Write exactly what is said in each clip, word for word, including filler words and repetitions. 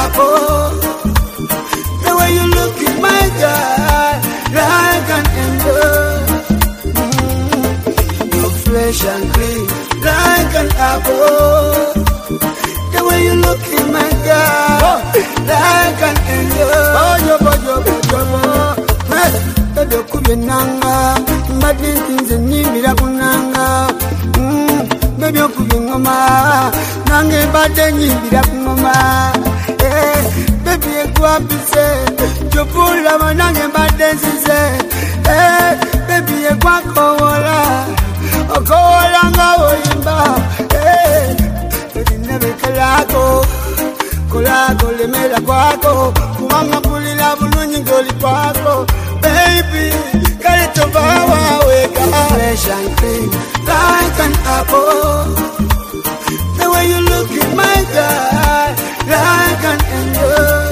apple. The way you look in my God, like an angel. Mm. Your flesh and clean, like an apple. The way you look in my God, like an angel. Oh, yo, yo, yo, yo, yo. Baby, kuyenanga, mbadi ntinze nyibira kunanga. Baby, kuyengoma, nange mbade nyibira kungoma. Eh, baby, ekwapise, jopula manange mbade nzize. Eh, baby, ekwakowola, okowola nga oyimba. Eh, baby, nebe kalako, kolako lemela kwako, kumanga pulila bulunyi ngoli kwako. Baby, got it to bow wake up. Fresh and clean, like an apple. The way you look in my God, like an angel.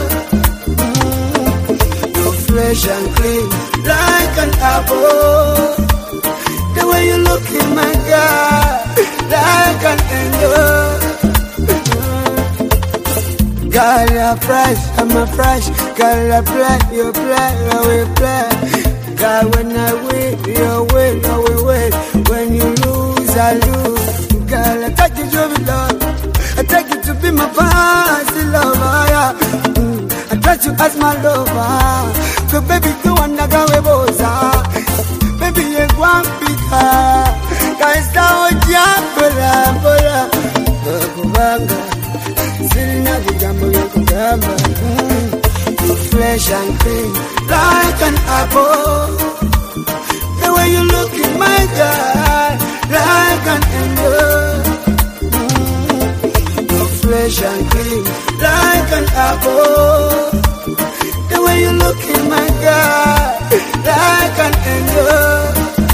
Mm. You're fresh and clean, like an apple. The way you look in my God, like an angel. Girl, you're fresh, I'm a fresh. Girl, I play, you play, I will play. Girl, when I win, you win, I will win. When you lose, I lose. Girl, I take you to be love. I take you to be my fancy lover, yeah. Mm. I trust you as my lover. So baby, you wanna go with Boza. Baby, you want pika. Guys, now it's your bola, bola. Kubanga. Sirina di jambo ya kugamba. Fresh and clean, like an apple. The way you look in my God, like an angel. Mm. Fresh and clean, like an apple. The way you look in my God, like an angel.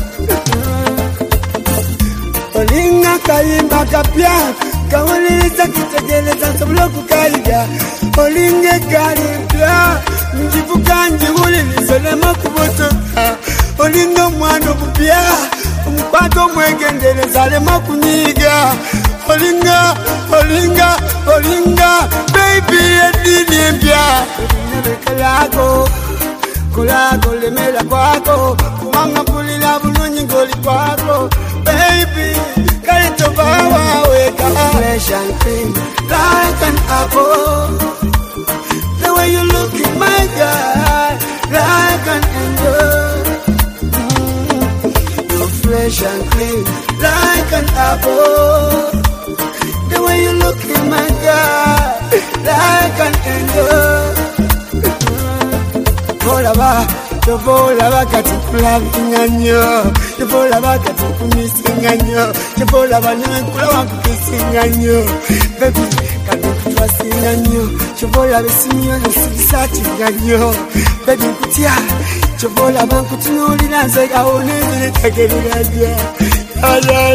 Olinga kaimba kapia. Kawalisa kitegeleza sabloku kaida. Olinge karibia. Njivuka njivuli nisolema kubotoka. Olinga mwano bupia. Mkwato mwekendele salema kunyiga. Olinga, olinga, olinga. Baby edini mpia. Olinga bekalako. Kulako lemela kwako. Kumanga pulila bulunyi ngoli kwako. Baby, got it to bow wake up. Fresh and clean, like an apple. The way you look in my God, like an angel. Mm. You're fresh and clean, like an apple. The way you look in my God, like an angel. Volaba, the volaba katukula vinganyo, the volaba katukumisinganyo, the volaba nyekula wakukisinganyo. Baby, katukutwa singanyo, the volaba sinyo nisisati ganyo. Baby kutia, the volaba kutunuli nanze kaone zile tegeliradia.